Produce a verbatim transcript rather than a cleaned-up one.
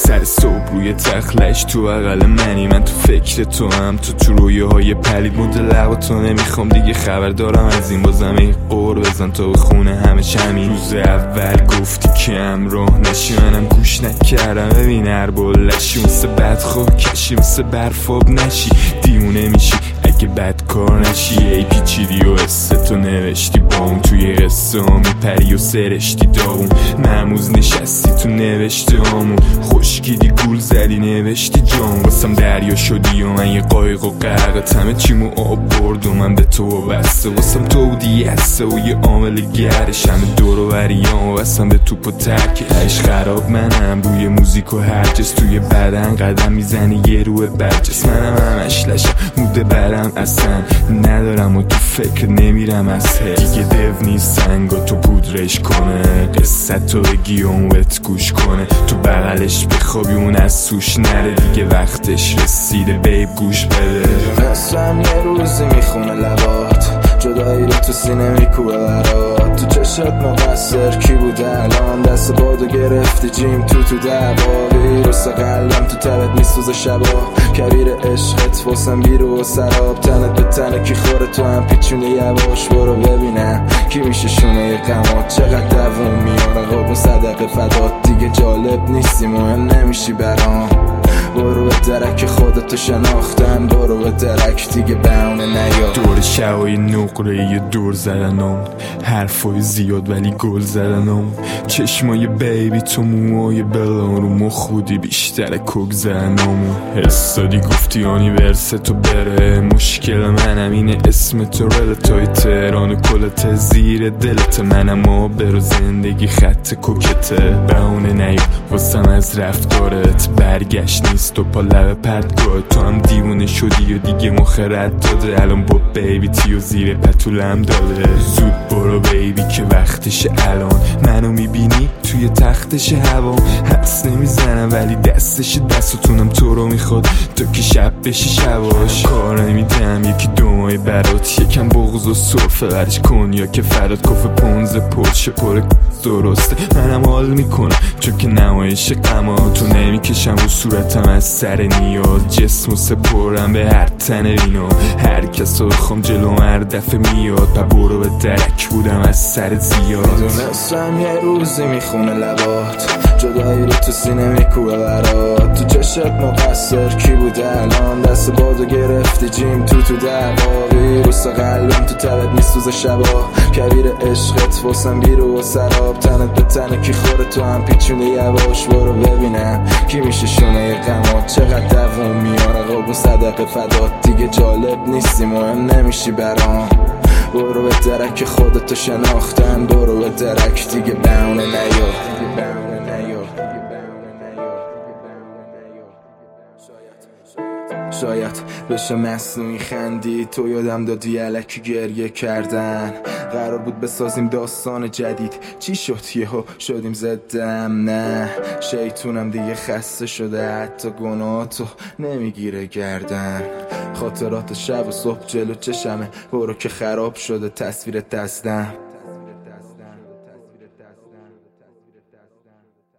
سر صبح روی تخلش تو اقل منی، من تو فکر تو هم، تو تو رویه های پلید مد لغا تو نمیخوام دیگه خبر دارم از این، بازم این قور بزن تا به خونه همه چمی. روز اول گفتی که همراه نشی، منم گوش نکردم، ببین هر بلشی مثل بدخواه کشی، مثل برفاب نشی دیونه میشی اگه بد کار نشی. ای پیچیدی و قصه تو نوشتی با اون، توی قصه ها میپری و سرشتی داغون، معموز نشستی تو نوشته هامون، خشکیدی گول زدی نوشتی جام، واسم دریا شدی و من یه قایق و غرقت، همه چیمو آب برد و من به تو بسته، واسم تو بودی یسه و یه عامل گردش، همه دور و بریام و واسم به توپ و ترک عشق خراب، منم روی موزیک و هرجس، توی بدن قدم میزنی یه روی برجس، منم همش لشم موده برم اصلا ندارم و تو فکر نمیرم از حس، دیگه دو نیست سنگا تو پودرش کنه، قصه تو بگی اون وت گوش کنه، تو بغلش بخوابی اون از سوش نره، دیگه وقتش رسیده بیب گوش بده. نصفم یه روزی میخونه لبات، جدایی رو تو سینه میکوبه برات، تو چشت مقصر کی بوده الان، دست بادو گرفتی جیم تو تو دعوا، ویروس قلبم تو تبت میسوزه شبا، کبیر عشقت واسم بیرو و سراب، تنت به تنه کی خوره تو هم پیچونی یواش، برو ببینم کی میشه شونه غمات، چقدر دووم میاره قربون صدقه فدات، دیگه جالب نیستی مهم نمیشی برام، برو به درک خودتو شناختم، برو به درک دیگه بهونه نیا. دور شوای نقره یه دور زدنم، حرفای زیاد ولی گل زدنم، چشمای بیبی تو موهای بلان رو مخ بودی بیشتر کوک زدنم، حسادی گفتی آنیورس تو بره، مشکل منم اینه اسم تو رلتای تهران و کلت زیر دلت، منم آبر و زندگی خط کوکته، بهونه نیا واسم از رفتارت، برگشت نیست تو پا لب پرتگاه، تو هم دیوونه شدی و دیگه مخرد داده، الان با بیبی تیو زیر پتولم داده، زود برو بیبی که وقتش الان، منو میبینی توی تختش هوا، حس نمیزنم ولی دستش دستتونم تو رو میخواد تا که شب بشه شواش، کار نمیدم یکی دومای برات، یکم بغض و صرفه برش کن یا که فراد کف پونز پرشه پر درسته، منم حال میکنم چون که نمایش غما، تو نمیکشم رو صورتم از سر نیاز، جسم و سپرم به هر تن رینا، هر کس رو بخوام جلو هر دفعه میاد، پا برو به درک بودم از سر زیاد. میدونستم یه روزی میخونه لبات، جدایی رو تو سینه میکوبه برات، تو چشت مقصر کی بوده الان، دست بادو گرفتی جیم تو تو دعوا، ویروس قلبم تو تبت میسوزه شبا، کبیر عشقت واسم بیرو و سراب، تنت به تنه کی خوره تو هم پیچونی یواش، برو ببینم کی میشه شونه غمات، چقدر دووم میاره قربون صدقه فدات، دیگه جالب نیستی مهم نمیشی برام، برو به درک خودتو شناختم، برو به درک دیگه بهونه نیا. شاید بشه مصنوعی خندی، تو یادم دادی الکی گریه کردن، قرار بود بسازیم داستان جدید، چی شد یهو شدیم زدم، نه شیطونم دیگه خسته شده، حتی گناهاتو نمیگیره گردن، خاطرات شب و صبح جلو چشمه، برو که خراب شده تصویر دستم.